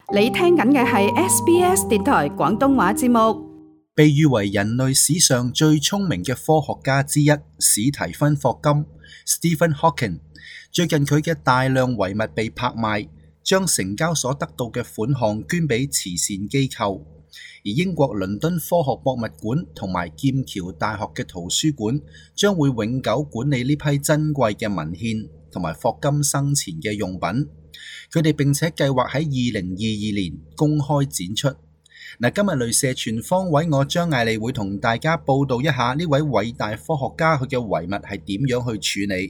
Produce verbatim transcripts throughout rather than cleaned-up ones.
你聽緊嘅係 S B S 電台廣東話節目。 被譽為人類史上最聰明嘅科學家之一，史提芬霍金 （Stephen Hawking） 最近佢嘅大量遺物被拍賣，將成交所得到嘅款項捐俾慈善機構。而英國倫敦科學博物館同埋劍橋大學嘅圖書館將會永久管理呢批珍貴嘅文獻同埋霍金生前嘅用品。佢哋並且計劃喺二零二二年公開展出。嗱，今日雷射全方位，我張艾利會同大家報道一下呢位偉大科學家佢嘅遺物係點樣去處理。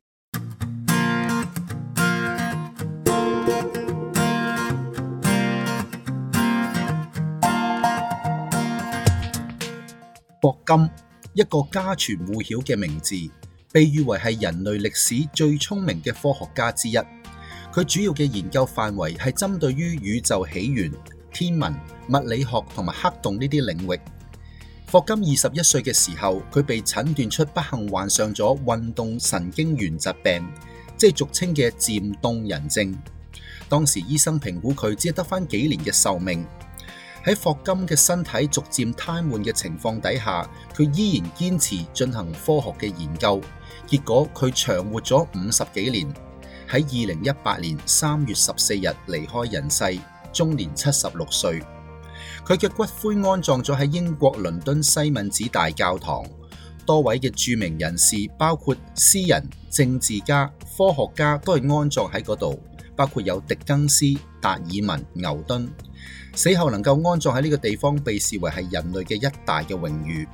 霍金，一個家傳戶曉嘅名字，被譽為係人類歷史最聰明嘅科學家之一。佢主要嘅研究範圍係針對於宇宙起源、天文、物理學同埋黑洞呢啲領域。霍金二十一歲嘅時候，佢被診斷出不幸患上咗運動神經元疾病，即係俗稱嘅漸凍人症。當時醫生評估佢只係得返幾年嘅壽命。喺霍金嘅身體逐漸癱瘓嘅情況底下，佢依然堅持進行科學嘅研究，結果佢長活咗五十幾年。喺二零一八年三月十四日離開人世，終年七十六歲。佢嘅骨灰安葬咗喺英國倫敦西敏寺大教堂。多位嘅著名人士，包括詩人、政治家、科學家，都係安葬喺嗰度，包括有狄更斯、達爾文、牛頓。死後能夠安葬喺呢個地方，被視為係人類嘅一大嘅榮譽。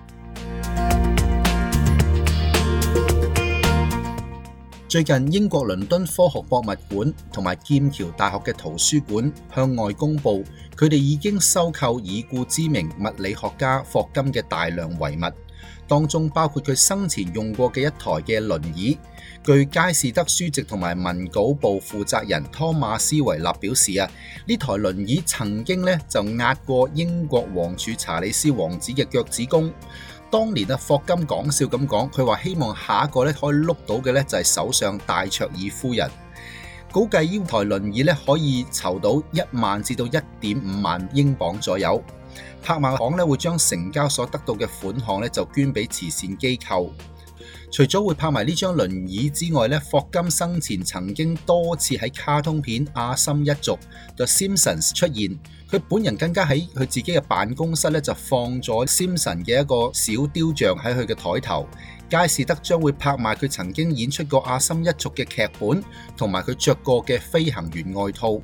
最近英國倫敦科學博物館同埋劍橋大學嘅圖書館向外公布，佢哋已經收購已故知名物理學家霍金嘅大量遺物，當中包括佢生前用過嘅一台嘅輪椅。據佳士得書籍同埋文稿部負責人湯馬斯維納表示啊，呢台輪椅曾經咧就壓過英國王儲查理斯王子嘅腳趾公。當年啊，霍金講笑咁講，佢話希望下一個咧可以碌到嘅咧就係首相戴卓爾夫人。估計呢台輪椅咧可以籌到一萬至到一點五萬英鎊左右。拍賣行咧會將成交所得到嘅款項咧就捐俾慈善機構。除咗會拍賣呢張輪椅之外咧，霍金生前曾經多次喺卡通片《阿森一族》The Simpsons 出現，佢本人更加喺佢自己嘅辦公室咧就放咗 Simpson 嘅一個小雕像喺佢嘅台頭。佳士得將會拍賣佢曾經演出過《阿森一族》嘅劇本，同埋佢着過嘅飛行員外套。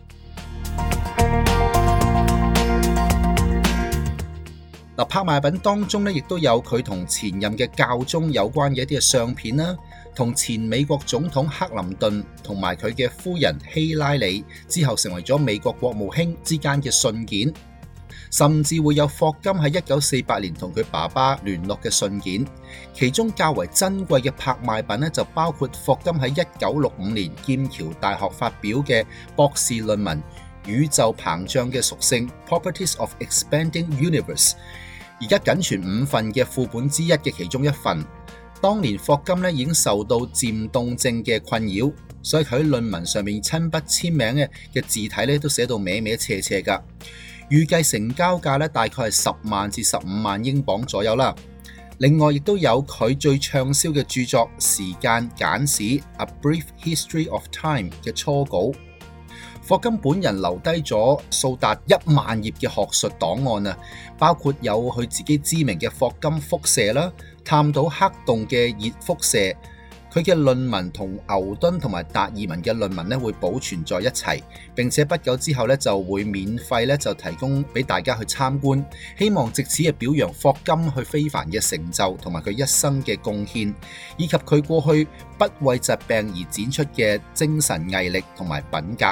嗱，拍賣品當中咧，亦都有佢同前任嘅教宗有關嘅一啲嘅相片啦，同前美國總統克林頓同埋佢嘅夫人希拉里之後成為咗美國國務卿之間嘅信件，甚至會有霍金喺一九四八年同佢爸爸聯絡嘅信件。其中較為珍貴嘅拍賣品咧，就包括霍金喺一九六五年劍橋大學發表嘅博士論文《宇宙膨脹嘅屬性 Properties of Expanding Universe》。而家僅存五份嘅副本之一嘅其中一份。當年霍金咧已經受到漸凍症嘅困擾，所以佢喺論文上面親筆簽名嘅嘅字體咧都寫到歪歪斜斜㗎。預計成交價咧大概係十萬至十五萬英鎊左右啦。另外亦都有佢最暢銷嘅著作《時間簡史 A Brief History of Time》嘅初稿。霍金本人留低咗數達一萬頁嘅學術檔案啊，包括有佢自己知名嘅霍金輻射啦，探討黑洞嘅熱輻射。佢嘅論文同牛頓同埋達爾文嘅論文咧會保存在一齊，並且不久之後咧就會免費咧就提供俾大家去參觀，希望藉此係表揚霍金去非凡嘅成就同埋佢一生嘅貢獻，以及佢過去不為疾病而展出嘅精神毅力同埋品格。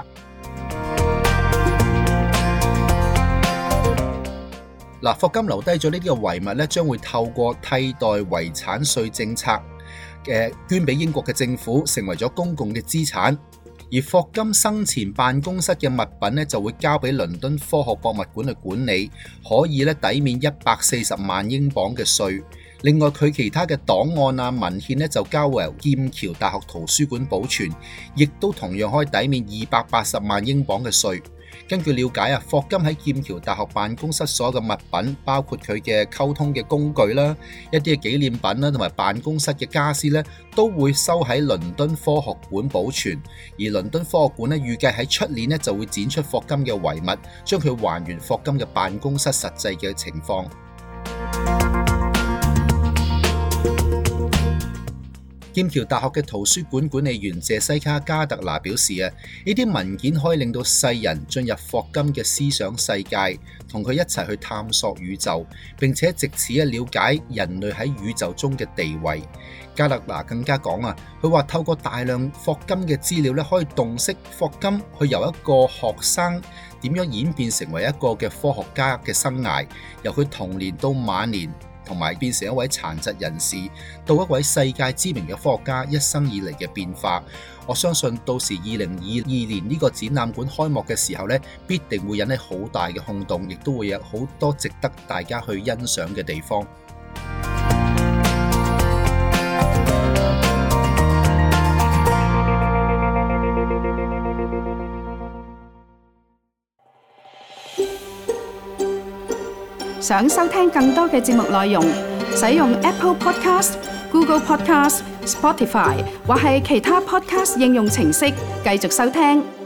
嗱，霍金留低咗呢啲嘅遺物咧，將會透過替代遺產稅政策嘅捐俾英國嘅政府，成為咗公共嘅資產。而霍金生前辦公室嘅物品咧，就會交俾倫敦科學博物館去管理，可以咧抵免一百四十萬英鎊嘅稅。另外佢其他嘅檔案啊文獻咧就交由劍橋大學圖書館保存，亦都同樣可以抵免二百八十萬英鎊嘅稅。 根據了解啊，霍金喺劍橋大學辦公室所有嘅物品，包括佢嘅溝通嘅工具啦、一啲嘅紀念品啦，同埋辦公室嘅家私咧，都會收喺倫敦科學館保存。而倫敦科學館咧，預計喺出年咧就會展出霍金嘅遺物，將佢還原霍金嘅辦公室實際嘅情況。劍橋大學嘅圖書館管理員謝西卡加特拿表示啊，呢啲文件可以令到世人進入霍金嘅思想世界，同佢一齊去探索宇宙，並且藉此啊了解人類喺宇宙中嘅地位。加特拿更加講啊，佢話透過大量霍金嘅資料咧，可以洞悉霍金去由一個學生點樣演變成為一個嘅科學家嘅生涯，由佢童年到晚年，同埋變成一位殘疾人士，到一位世界知名嘅科學家一生以嚟嘅變化。我相信到時二零二二年呢個展覽館開幕嘅時候呢，必定會引起好大嘅轟動，亦都會有好多值得大家去欣賞嘅地方。 想收聽更多嘅節目內容，使用 Apple Podcast、Google Podcast、Spotify 或係其他 Podcast 應用程式繼續收聽。